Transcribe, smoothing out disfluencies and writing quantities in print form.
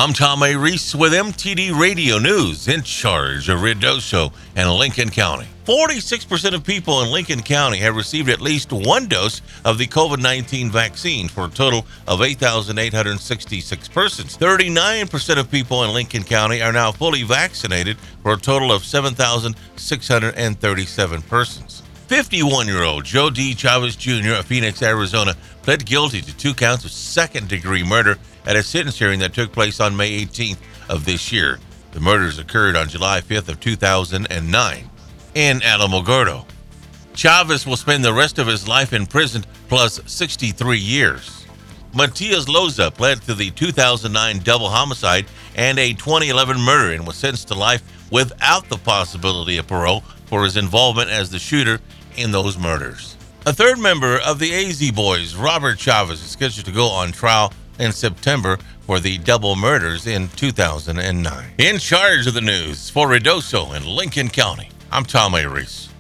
I'm Tom A. Reese with MTD Radio News, in charge of Ruidoso and Lincoln County. 46% of people in Lincoln County have received at least one dose of the COVID-19 vaccine, for a total of 8,866 persons. 39% of people in Lincoln County are now fully vaccinated, for a total of 7,637 persons. 51-year-old Joe D. Chavez Jr. of Phoenix, Arizona, pled guilty to 2 counts of second-degree murder at a sentence hearing that took place on May 18th of this year. The murders occurred on July 5th of 2009 in Alamogordo. Chavez will spend the rest of his life in prison, plus 63 years. Matias Loza pled to the 2009 double homicide and a 2011 murder and was sentenced to life without the possibility of parole for his involvement as the shooter in those murders. A third member of the AZ Boys, Robert Chavez, is scheduled to go on trial in September for the double murders in 2009. In charge of the news for Ruidoso and Lincoln County, I'm Tom A. Reese.